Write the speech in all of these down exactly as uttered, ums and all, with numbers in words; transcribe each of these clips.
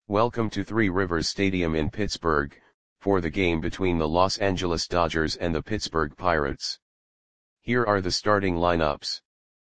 Welcome to Three Rivers Stadium in Pittsburgh, for the game between the Los Angeles Dodgers and the Pittsburgh Pirates. Here are the starting lineups.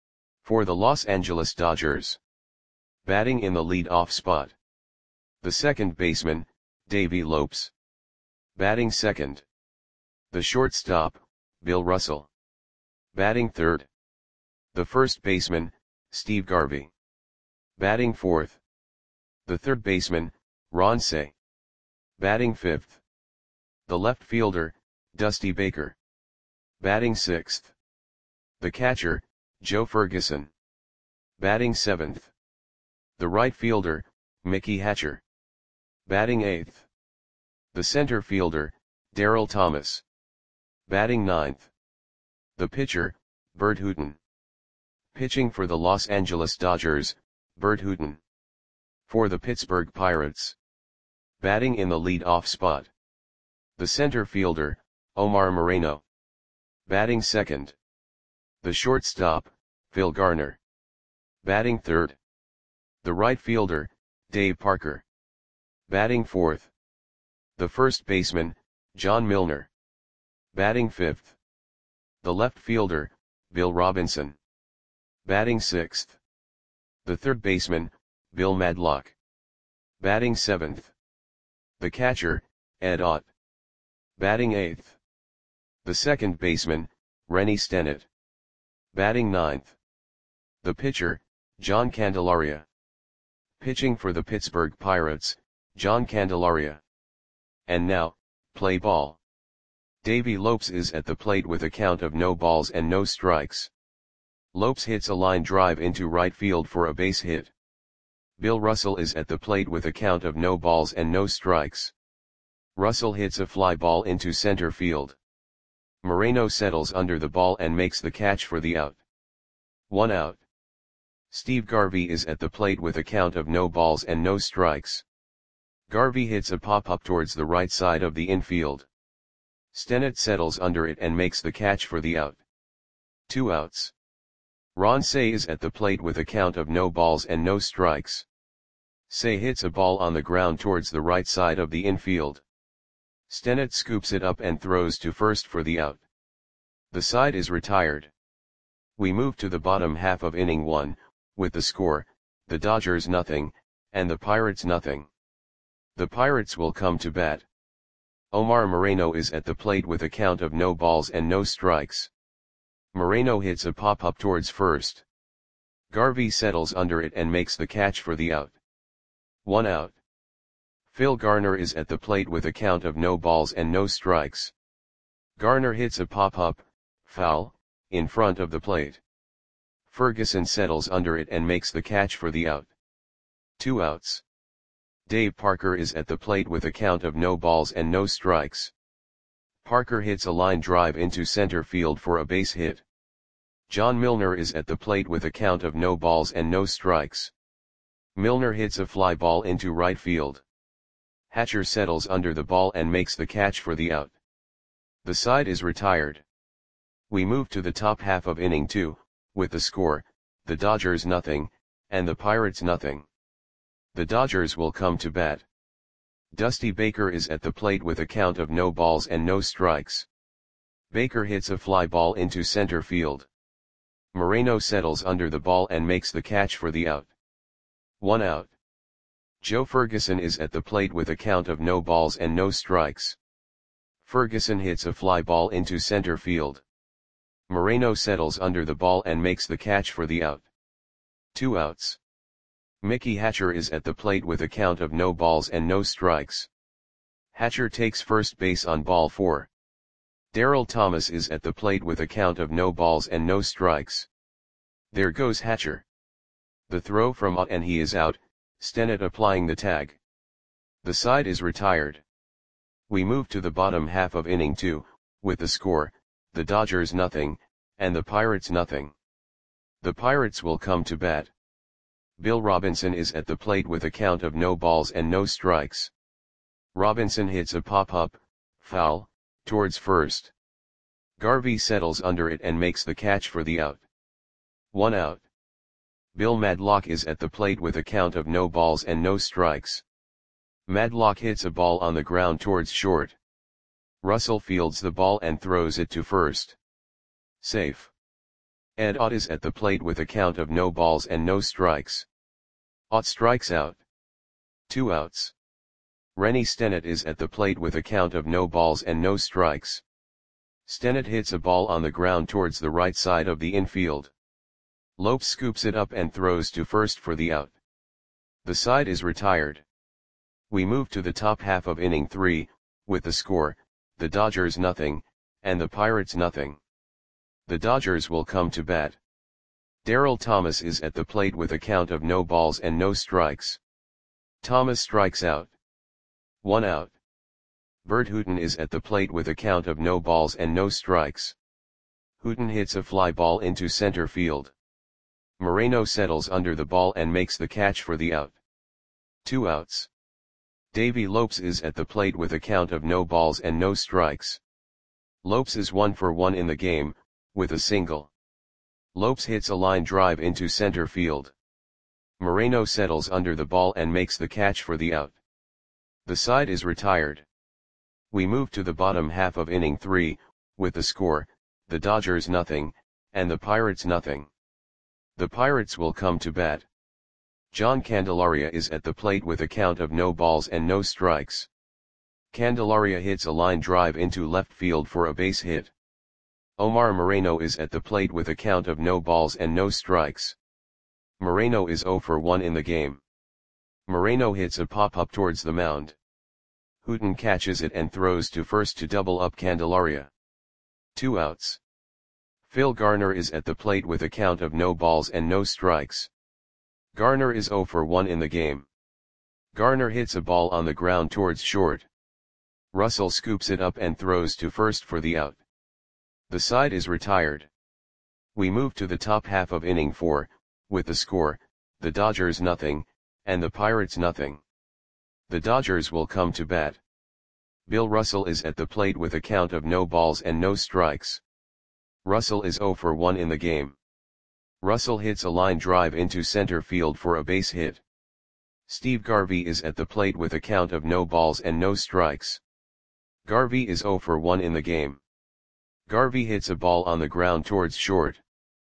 For the Los Angeles Dodgers. Batting in the lead-off spot. The second baseman, Davey Lopes. Batting second. The shortstop, Bill Russell. Batting third. The first baseman, Steve Garvey. Batting fourth. The third baseman, Ron Cey. Batting fifth. The left fielder, Dusty Baker. Batting sixth. The catcher, Joe Ferguson. Batting seventh. The right fielder, Mickey Hatcher. Batting eighth. The center fielder, Darryl Thomas. Batting ninth. The pitcher, Bert Hooton. Pitching for the Los Angeles Dodgers, Bert Hooton. For the Pittsburgh Pirates. Batting in the lead-off spot. The center fielder, Omar Moreno. Batting second. The shortstop, Phil Garner. Batting third. The right fielder, Dave Parker. Batting fourth. The first baseman, John Milner. Batting fifth. The left fielder, Bill Robinson. Batting sixth. The third baseman, Bill Madlock. Batting seventh. The catcher, Ed Ott. Batting eighth. The second baseman, Rennie Stennett. Batting ninth. The pitcher, John Candelaria. Pitching for the Pittsburgh Pirates, John Candelaria. And now, play ball. Davey Lopes is at the plate with a count of no balls and no strikes. Lopes hits a line drive into right field for a base hit. Bill Russell is at the plate with a count of no balls and no strikes. Russell hits a fly ball into center field. Moreno settles under the ball and makes the catch for the out. One out. Steve Garvey is at the plate with a count of no balls and no strikes. Garvey hits a pop-up towards the right side of the infield. Stennett settles under it and makes the catch for the out. Two outs. Ron Cey is at the plate with a count of no balls and no strikes. Cey hits a ball on the ground towards the right side of the infield. Stennett scoops it up and throws to first for the out. The side is retired. We move to the bottom half of inning one, with the score, the Dodgers nothing, and the Pirates nothing. The Pirates will come to bat. Omar Moreno is at the plate with a count of no balls and no strikes. Moreno hits a pop-up towards first. Garvey settles under it and makes the catch for the out. One out. Phil Garner is at the plate with a count of no balls and no strikes. Garner hits a pop-up, foul, in front of the plate. Ferguson settles under it and makes the catch for the out. Two outs. Dave Parker is at the plate with a count of no balls and no strikes. Parker hits a line drive into center field for a base hit. John Milner is at the plate with a count of no balls and no strikes. Milner hits a fly ball into right field. Hatcher settles under the ball and makes the catch for the out. The side is retired. We move to the top half of inning two, with the score, the Dodgers nothing, and the Pirates nothing. The Dodgers will come to bat. Dusty Baker is at the plate with a count of no balls and no strikes. Baker hits a fly ball into center field. Moreno settles under the ball and makes the catch for the out. One out. Joe Ferguson is at the plate with a count of no balls and no strikes. Ferguson hits a fly ball into center field. Moreno settles under the ball and makes the catch for the out. Two outs. Mickey Hatcher is at the plate with a count of no balls and no strikes. Hatcher takes first base on ball four. Darryl Thomas is at the plate with a count of no balls and no strikes. There goes Hatcher. The throw from out and he is out, Stennett applying the tag. The side is retired. We move to the bottom half of inning two, with the score, the Dodgers nothing, and the Pirates nothing. The Pirates will come to bat. Bill Robinson is at the plate with a count of no balls and no strikes. Robinson hits a pop-up, foul, towards first. Garvey settles under it and makes the catch for the out. One out. Bill Madlock is at the plate with a count of no balls and no strikes. Madlock hits a ball on the ground towards short. Russell fields the ball and throws it to first. Safe. Ed Ott is at the plate with a count of no balls and no strikes. Ott strikes out. Two outs. Rennie Stennett is at the plate with a count of no balls and no strikes. Stennett hits a ball on the ground towards the right side of the infield. Lopes scoops it up and throws to first for the out. The side is retired. We move to the top half of inning three, with the score, the Dodgers nothing, and the Pirates nothing. The Dodgers will come to bat. Darryl Thomas is at the plate with a count of no balls and no strikes. Thomas strikes out. One out. Bert Hooton is at the plate with a count of no balls and no strikes. Hooton hits a fly ball into center field. Moreno settles under the ball and makes the catch for the out. Two outs. Davey Lopes is at the plate with a count of no balls and no strikes. Lopes is one for one in the game, with a single. Lopes hits a line drive into center field. Moreno settles under the ball and makes the catch for the out. The side is retired. We move to the bottom half of inning three, with the score, the Dodgers nothing, and the Pirates nothing. The Pirates will come to bat. John Candelaria is at the plate with a count of no balls and no strikes. Candelaria hits a line drive into left field for a base hit. Omar Moreno is at the plate with a count of no balls and no strikes. Moreno is zero for one in the game. Moreno hits a pop-up towards the mound. Hooton catches it and throws to first to double up Candelaria. Two outs. Phil Garner is at the plate with a count of no balls and no strikes. Garner is zero for one in the game. Garner hits a ball on the ground towards short. Russell scoops it up and throws to first for the out. The side is retired. We move to the top half of inning four, with the score, the Dodgers nothing, and the Pirates nothing. The Dodgers will come to bat. Bill Russell is at the plate with a count of no balls and no strikes. Russell is zero for one in the game. Russell hits a line drive into center field for a base hit. Steve Garvey is at the plate with a count of no balls and no strikes. Garvey is zero for one in the game. Garvey hits a ball on the ground towards short.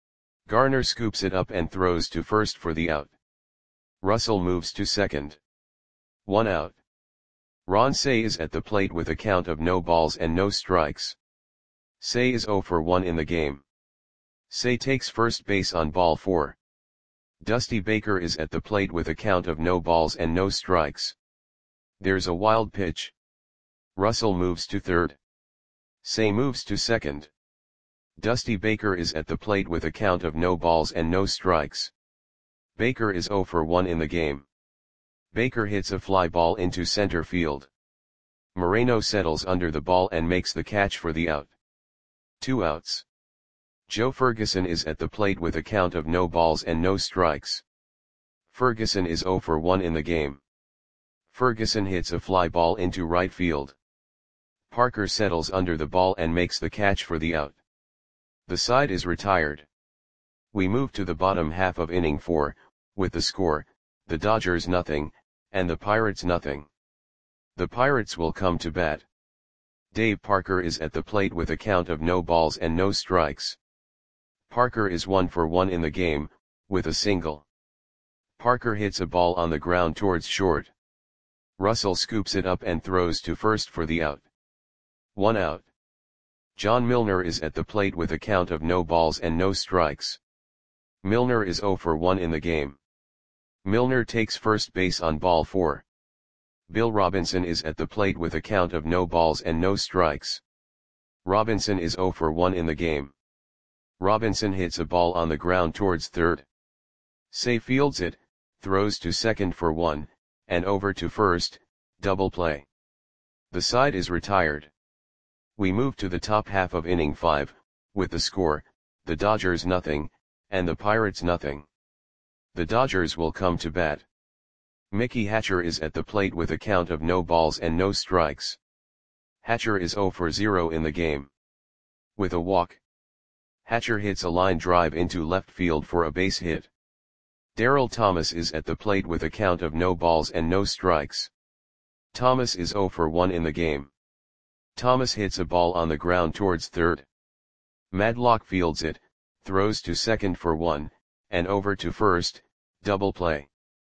Garner scoops it up and throws to first for the out. Russell moves to second. One out. Ron Cey is at the plate with a count of no balls and no strikes. Cey is zero for one in the game. Cey takes first base on ball four. Dusty Baker is at the plate with a count of no balls and no strikes. There's a wild pitch. Russell moves to third. Cey moves to second. Dusty Baker is at the plate with a count of no balls and no strikes. Baker is zero for one in the game. Baker hits a fly ball into center field. Moreno settles under the ball and makes the catch for the out. Two outs. Joe Ferguson is at the plate with a count of no balls and no strikes. Ferguson is zero for one in the game. Ferguson hits a fly ball into right field. Parker settles under the ball and makes the catch for the out. The side is retired. We move to the bottom half of inning four, with the score, the Dodgers nothing, and the Pirates nothing. The Pirates will come to bat. Dave Parker is at the plate with a count of no balls and no strikes. Parker is one for one in the game, with a single. Parker hits a ball on the ground towards short. Russell scoops it up and throws to first for the out. One out. John Milner is at the plate with a count of no balls and no strikes. Milner is zero for one in the game. Milner takes first base on ball four. Bill Robinson is at the plate with a count of no balls and no strikes. Robinson is zero for one in the game. Robinson hits a ball on the ground towards third. Cey fields it, throws to second for one, and over to first, double play. The side is retired. We move to the top half of inning five, with the score, the Dodgers nothing, and the Pirates nothing. The Dodgers will come to bat. Mickey Hatcher is at the plate with a count of no balls and no strikes. Hatcher is zero for zero in the game. With a walk. Hatcher hits a line drive into left field for a base hit. Darryl Thomas is at the plate with a count of no balls and no strikes. Thomas is zero for one in the game. Thomas hits a ball on the ground towards third. Madlock fields it, throws to second for one, and over to first, double play.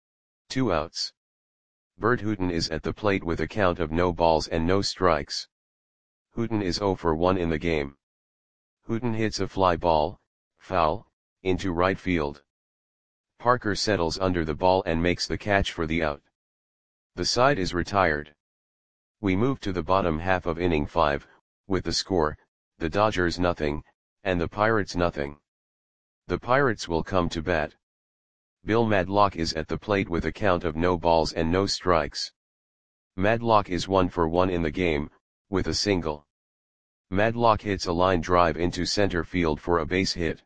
Two outs. Bert Hooton is at the plate with a count of no balls and no strikes. Hooton is zero for one in the game. Hooton hits a fly ball, foul, into right field. Parker settles under the ball and makes the catch for the out. The side is retired. We move to the bottom half of inning five, with the score, the Dodgers nothing, and the Pirates nothing. The Pirates will come to bat. Bill Madlock is at the plate with a count of no balls and no strikes. Madlock is one for one in the game, with a single. Madlock hits a line drive into center field for a base hit.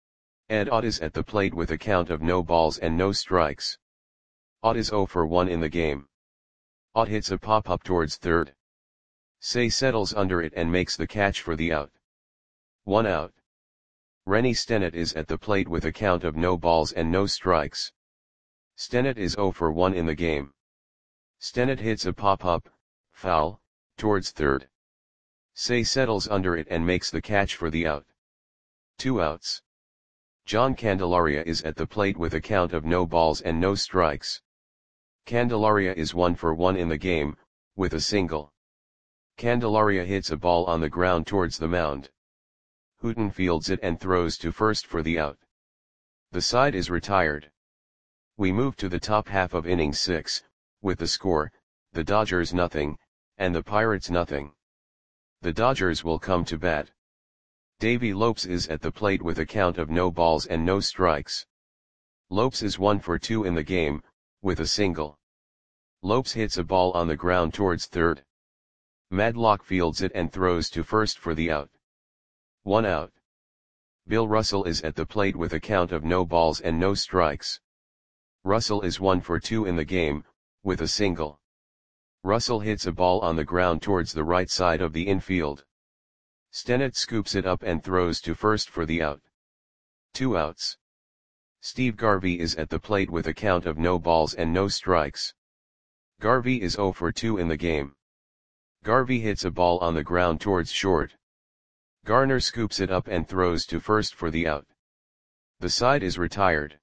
Ed Ott is at the plate with a count of no balls and no strikes. Ott is zero for one in the game. Ott hits a pop-up towards third. Say settles under it and makes the catch for the out. One out. Rennie Stennett is at the plate with a count of no balls and no strikes. Stennett is zero for one in the game. Stennett hits a pop-up, foul, towards third. Say settles under it and makes the catch for the out. Two outs. John Candelaria is at the plate with a count of no balls and no strikes. Candelaria is one for one in the game, with a single. Candelaria hits a ball on the ground towards the mound. Hooton fields it and throws to first for the out. The side is retired. We move to the top half of inning six, with the score, the Dodgers nothing, and the Pirates nothing. The Dodgers will come to bat. Davey Lopes is at the plate with a count of no balls and no strikes. Lopes is one for two in the game, with a single. Lopes hits a ball on the ground towards third. Madlock fields it and throws to first for the out. One out. Bill Russell is at the plate with a count of no balls and no strikes. Russell is one for two in the game, with a single. Russell hits a ball on the ground towards the right side of the infield. Stennett scoops it up and throws to first for the out. Two outs. Steve Garvey is at the plate with a count of no balls and no strikes. Garvey is zero for two in the game. Garvey hits a ball on the ground towards short. Garner scoops it up and throws to first for the out. The side is retired.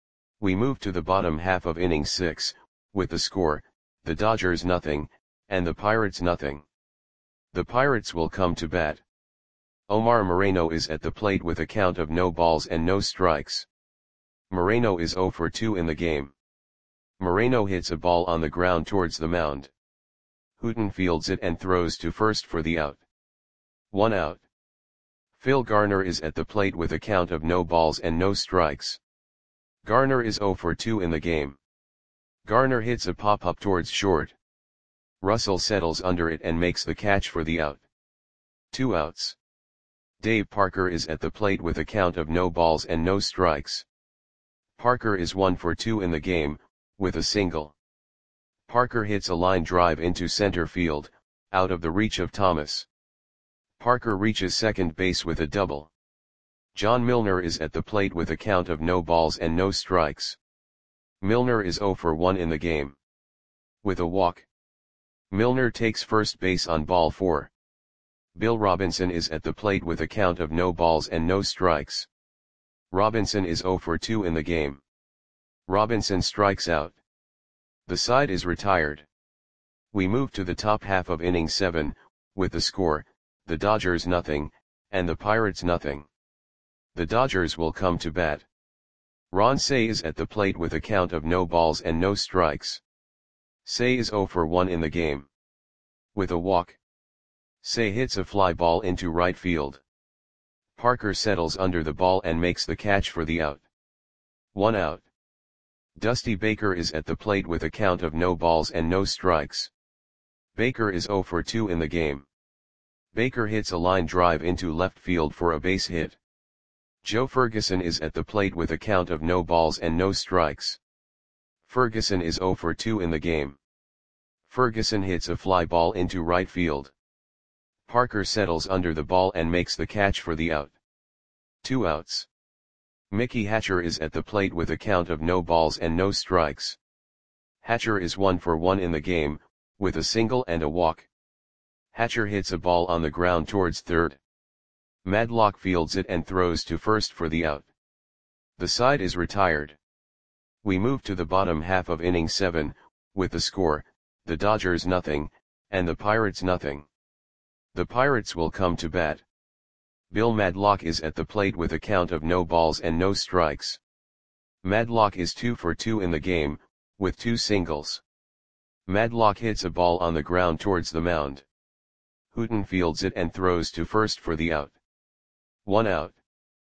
We move to the bottom half of inning six, with the score, the Dodgers nothing, and the Pirates nothing. The Pirates will come to bat. Omar Moreno is at the plate with a count of no balls and no strikes. Moreno is zero for two in the game. Moreno hits a ball on the ground towards the mound. Hooton fields it and throws to first for the out. One out. Phil Garner is at the plate with a count of no balls and no strikes. Garner is zero for two in the game. Garner hits a pop-up towards short. Russell settles under it and makes the catch for the out. Two outs. Dave Parker is at the plate with a count of no balls and no strikes. Parker is one for two in the game, with a single. Parker hits a line drive into center field, out of the reach of Thomas. Parker reaches second base with a double. John Milner is at the plate with a count of no balls and no strikes. Milner is zero for one in the game. With a walk. Milner takes first base on ball four. Bill Robinson is at the plate with a count of no balls and no strikes. Robinson is zero for two in the game. Robinson strikes out. The side is retired. We move to the top half of inning seven, with the score, the Dodgers nothing, and the Pirates nothing. The Dodgers will come to bat. Ron Cey is at the plate with a count of no balls and no strikes. Cey is zero for one in the game. With a walk. Cey hits a fly ball into right field. Parker settles under the ball and makes the catch for the out. One out. Dusty Baker is at the plate with a count of no balls and no strikes. Baker is zero for two in the game. Baker hits a line drive into left field for a base hit. Joe Ferguson is at the plate with a count of no balls and no strikes. Ferguson is zero for two in the game. Ferguson hits a fly ball into right field. Parker settles under the ball and makes the catch for the out. Two outs. Mickey Hatcher is at the plate with a count of no balls and no strikes. Hatcher is one for one in the game, with a single and a walk. Hatcher hits a ball on the ground towards third. Madlock fields it and throws to first for the out. The side is retired. We move to the bottom half of inning seven, with the score, the Dodgers nothing, and the Pirates nothing. The Pirates will come to bat. Bill Madlock is at the plate with a count of no balls and no strikes. Madlock is two for two in the game, with two singles. Madlock hits a ball on the ground towards the mound. Hooton fields it and throws to first for the out. One out.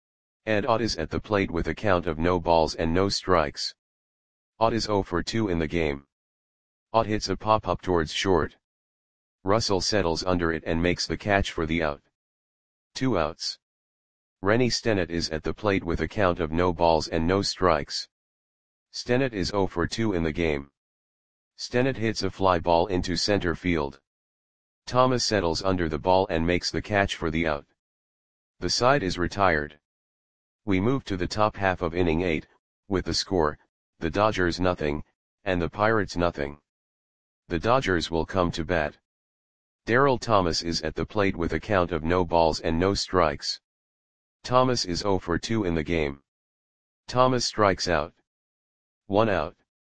Ed Ott is at the plate with a count of no balls and no strikes. Ott is oh for two in the game. Ott hits a pop-up towards short. Russell settles under it and makes the catch for the out. Two outs. Rennie Stennett is at the plate with a count of no balls and no strikes. Stennett is oh for two in the game. Stennett hits a fly ball into center field. Thomas settles under the ball and makes the catch for the out. The side is retired. We move to the top half of inning eight, with the score, the Dodgers nothing, and the Pirates nothing. The Dodgers will come to bat. Darryl Thomas is at the plate with a count of no balls and no strikes. Thomas is oh for two in the game. Thomas strikes out. One out.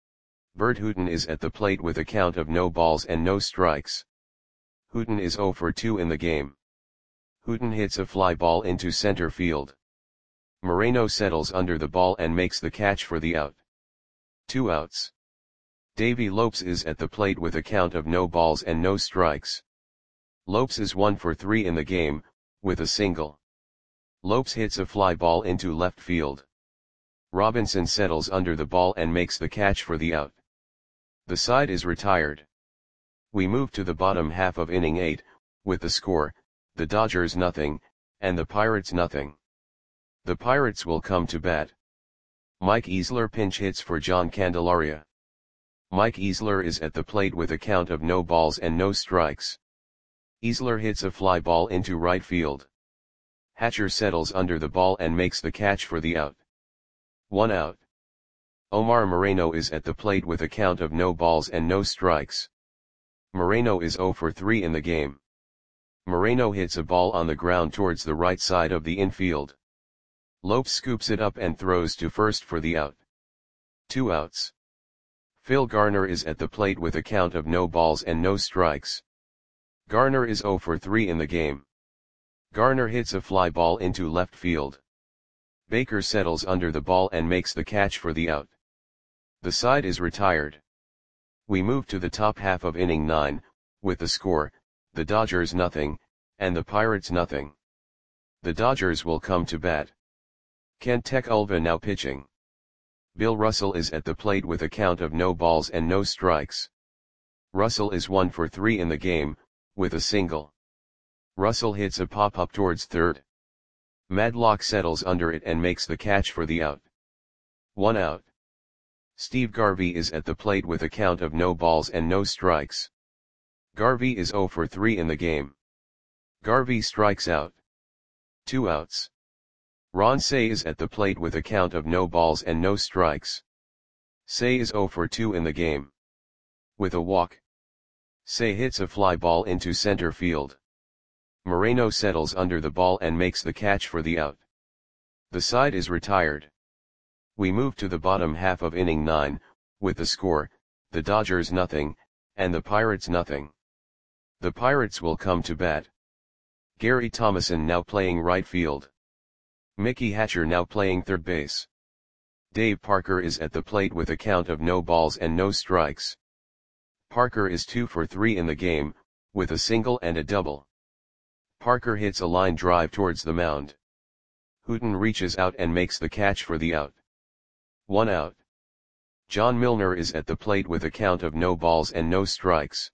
Bert Hooton is at the plate with a count of no balls and no strikes. Hooton is oh for two in the game. Hooton hits a fly ball into center field. Moreno settles under the ball and makes the catch for the out. Two outs. Davey Lopes is at the plate with a count of no balls and no strikes. Lopes is one for three in the game, with a single. Lopes hits a fly ball into left field. Robinson settles under the ball and makes the catch for the out. The side is retired. We move to the bottom half of inning eight, with the score, the Dodgers nothing, and the Pirates nothing. The Pirates will come to bat. Mike Easler pinch hits for John Candelaria. Mike Easler is at the plate with a count of no balls and no strikes. Easler hits a fly ball into right field. Hatcher settles under the ball and makes the catch for the out. One out. Omar Moreno is at the plate with a count of no balls and no strikes. Moreno is oh for three in the game. Moreno hits a ball on the ground towards the right side of the infield. Lopes scoops it up and throws to first for the out. Two outs. Phil Garner is at the plate with a count of no balls and no strikes. Garner is oh for three in the game. Garner hits a fly ball into left field. Baker settles under the ball and makes the catch for the out. The side is retired. We move to the top half of inning nine, with the score, the Dodgers nothing, and the Pirates nothing. The Dodgers will come to bat. Kent Tekulve now pitching. Bill Russell is at the plate with a count of no balls and no strikes. Russell is one for three in the game, with a single. Russell hits a pop-up towards third. Madlock settles under it and makes the catch for the out. One out. Steve Garvey is at the plate with a count of no balls and no strikes. Garvey is oh for three in the game. Garvey strikes out. Two outs. Ron Cey is at the plate with a count of no balls and no strikes. Cey is oh for two in the game. With a walk. Cey hits a fly ball into center field. Moreno settles under the ball and makes the catch for the out. The side is retired. We move to the bottom half of inning nine, with the score, the Dodgers nothing, and the Pirates nothing. The Pirates will come to bat. Gary Thomason now playing right field. Mickey Hatcher now playing third base. Dave Parker is at the plate with a count of no balls and no strikes. Parker is two for three in the game, with a single and a double. Parker hits a line drive towards the mound. Hooton reaches out and makes the catch for the out. One out. John Milner is at the plate with a count of no balls and no strikes.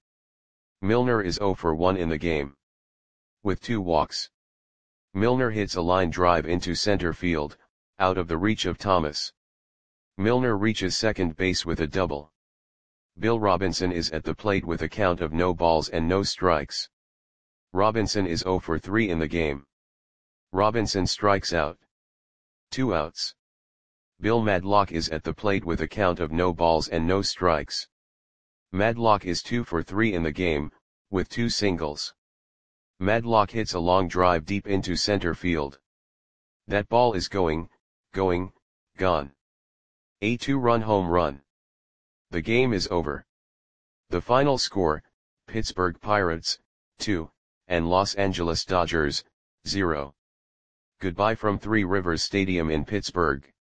Milner is oh for one in the game. With two walks. Milner hits a line drive into center field, out of the reach of Thomas. Milner reaches second base with a double. Bill Robinson is at the plate with a count of no balls and no strikes. Robinson is oh for three in the game. Robinson strikes out. Two outs. Bill Madlock is at the plate with a count of no balls and no strikes. Madlock is two for three in the game, with two singles. Madlock hits a long drive deep into center field. That ball is going, going, gone. A two-run home run. The game is over. The final score, Pittsburgh Pirates, two, and Los Angeles Dodgers, zero. Goodbye from Three Rivers Stadium in Pittsburgh.